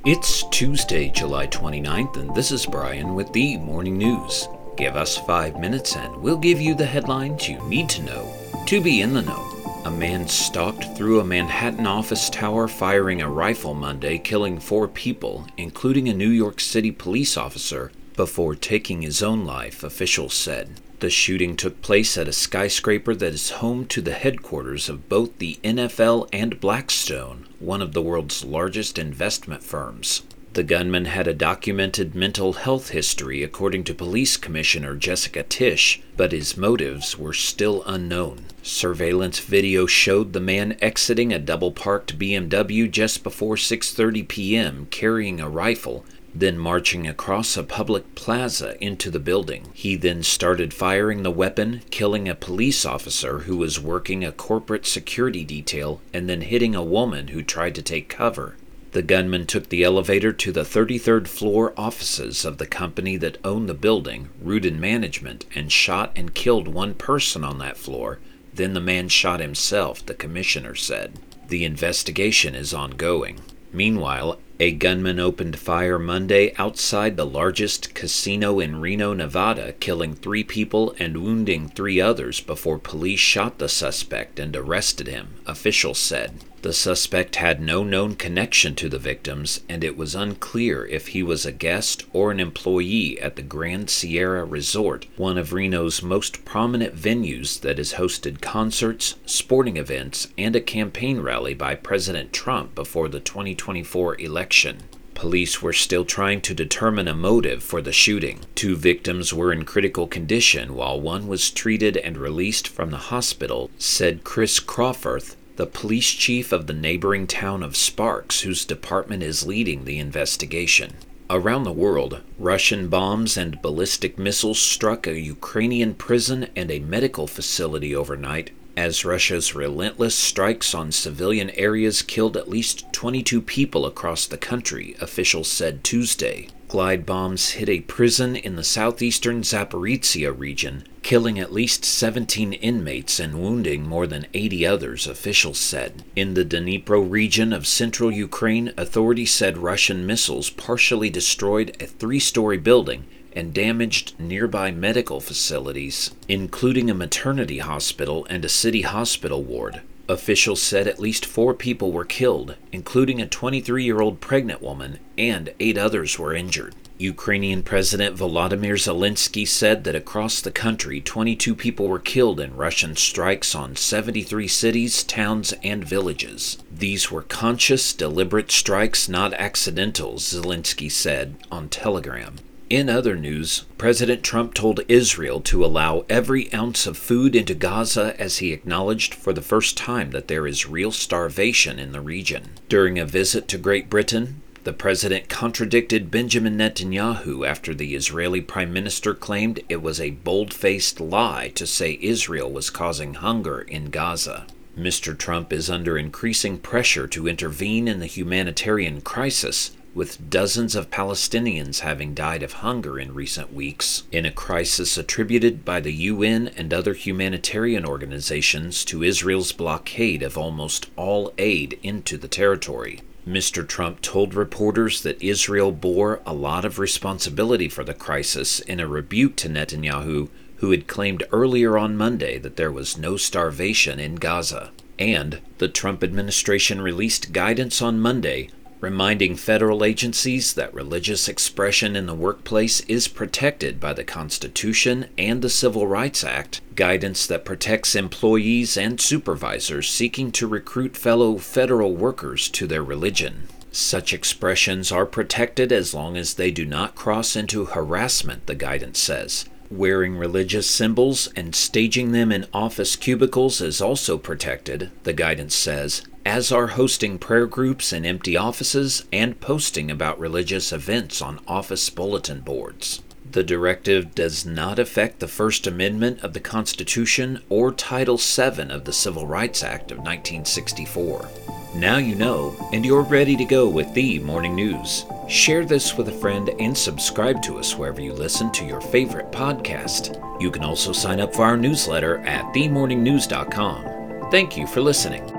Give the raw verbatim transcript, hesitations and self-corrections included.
It's Tuesday, July twenty-ninth, and this is Brian with the Morning News. Give us five minutes and we'll give you the headlines you need to know to be in the know. A man stalked through a Manhattan office tower firing a rifle Monday, killing four people, including a New York City police officer, before taking his own life, officials said. The shooting took place at a skyscraper that is home to the headquarters of both the N F L and Blackstone, one of the world's largest investment firms. The gunman had a documented mental health history, according to Police Commissioner Jessica Tisch, but his motives were still unknown. Surveillance video showed the man exiting a double-parked B M W just before six thirty p.m. carrying a rifle, then marching across a public plaza into the building. He then started firing the weapon, killing a police officer who was working a corporate security detail, and then hitting a woman who tried to take cover. The gunman took the elevator to the thirty-third floor offices of the company that owned the building, Rudin Management, and shot and killed one person on that floor. Then the man shot himself, the commissioner said. The investigation is ongoing. Meanwhile, a gunman opened fire Monday outside the largest casino in Reno, Nevada, killing three people and wounding three others before police shot the suspect and arrested him, officials said. The suspect had no known connection to the victims, and it was unclear if he was a guest or an employee at the Grand Sierra Resort, one of Reno's most prominent venues that has hosted concerts, sporting events, and a campaign rally by President Trump before the twenty twenty-four election. Police were still trying to determine a motive for the shooting. Two victims were in critical condition while one was treated and released from the hospital, said Chris Crawford, the police chief of the neighboring town of Sparks, whose department is leading the investigation. Around the world, Russian bombs and ballistic missiles struck a Ukrainian prison and a medical facility overnight, as Russia's relentless strikes on civilian areas killed at least twenty-two people across the country, officials said Tuesday. Glide bombs hit a prison in the southeastern Zaporizhzhia region, killing at least seventeen inmates and wounding more than eighty others, officials said. In the Dnipro region of central Ukraine, authorities said Russian missiles partially destroyed a three-story building and damaged nearby medical facilities, including a maternity hospital and a city hospital ward. Officials said at least four people were killed, including a twenty-three-year-old pregnant woman, and eight others were injured. Ukrainian President Volodymyr Zelensky said that across the country, twenty-two people were killed in Russian strikes on seventy-three cities, towns, and villages. These were conscious, deliberate strikes, not accidental, Zelensky said on Telegram. In other news, President Trump told Israel to allow every ounce of food into Gaza as he acknowledged for the first time that there is real starvation in the region. During a visit to Great Britain, the president contradicted Benjamin Netanyahu after the Israeli prime minister claimed it was a bold-faced lie to say Israel was causing hunger in Gaza. Mister Trump is under increasing pressure to intervene in the humanitarian crisis, with dozens of Palestinians having died of hunger in recent weeks, in a crisis attributed by the U N and other humanitarian organizations to Israel's blockade of almost all aid into the territory. Mister Trump told reporters that Israel bore a lot of responsibility for the crisis in a rebuke to Netanyahu, who had claimed earlier on Monday that there was no starvation in Gaza. And the Trump administration released guidance on Monday reminding federal agencies that religious expression in the workplace is protected by the Constitution and the Civil Rights Act, guidance that protects employees and supervisors seeking to recruit fellow federal workers to their religion. Such expressions are protected as long as they do not cross into harassment, the guidance says. Wearing religious symbols and staging them in office cubicles is also protected, the guidance says, as are hosting prayer groups in empty offices and posting about religious events on office bulletin boards. The directive does not affect the First Amendment of the Constitution or Title seven of the Civil Rights Act of nineteen sixty-four. Now you know, and you're ready to go with the Morning News. Share this with a friend and subscribe to us wherever you listen to your favorite podcast. You can also sign up for our newsletter at the morning news dot com. Thank you for listening.